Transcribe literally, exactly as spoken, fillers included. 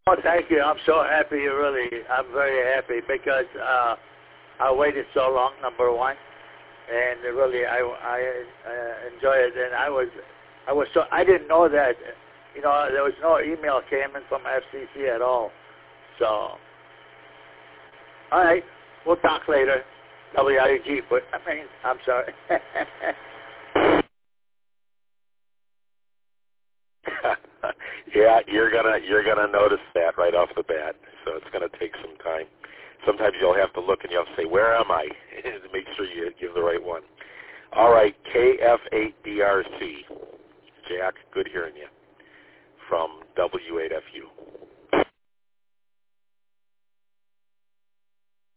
Oh, thank you. I'm so happy. Really, I'm very happy because uh, I waited so long. Number one, and really, I I uh, enjoy it. And I was I was so I didn't know that. You know, there was no email came in from F C C at all. So, all right, we'll talk later. W I G, but I mean, I'm sorry. Yeah, you're gonna you're gonna notice that right off the bat. So it's gonna take some time. Sometimes you'll have to look and you'll have to say, "Where am I?" to make sure you give the right one. All right, K F eight D R C. Jack, good hearing you from W eight F U.